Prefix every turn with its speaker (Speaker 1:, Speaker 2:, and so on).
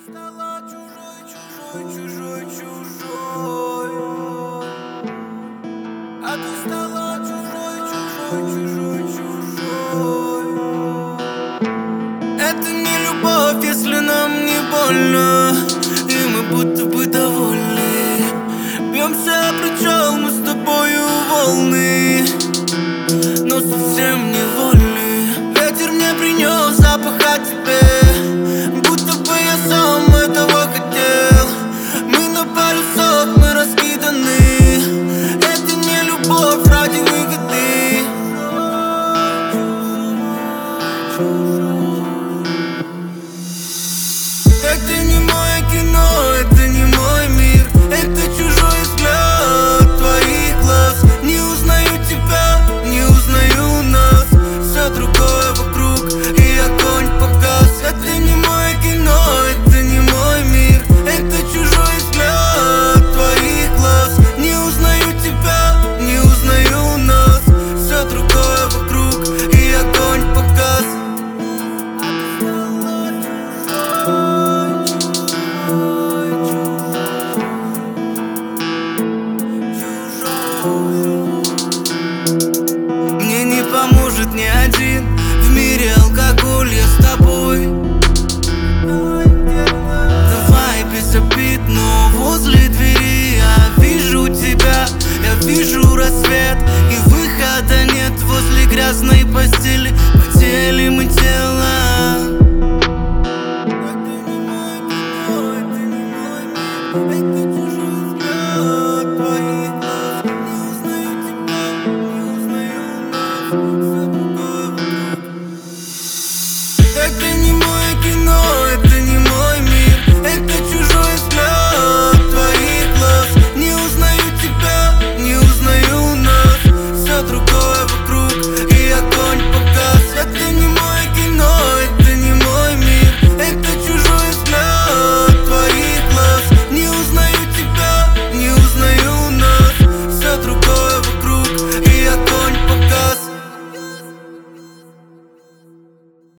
Speaker 1: Стала чужой, чужой, чужой, чужой. А ты стала чужой, чужой, чужой, чужой. Это не любовь, если нам не больно, и мы будто бы довольны. Бьемся о причал, мы с тобою волны, но совсем не вольны. Ветер мне принес запах о тебе, будто бы я сам этого хотел. Мы на полюсах, мы раскиданы. Это не любовь ради выгоды. Это не мое кино, это не мой мир. Это чужой взгляд твоих глаз. Не узнаю тебя, не узнаю нас. Все другое вокруг, и огонь погас. Это не мое кино, это не мой мир. Это чужой взгляд твоих глаз. Не узнаю тебя, не узнаю нас. Все другое вокруг, и огонь погас. Мне не поможет ни один в мире алкоголь, я с тобой. Давай без обид, но возле двери я вижу тебя. Я вижу рассвет, и выхода нет возле грязной постели.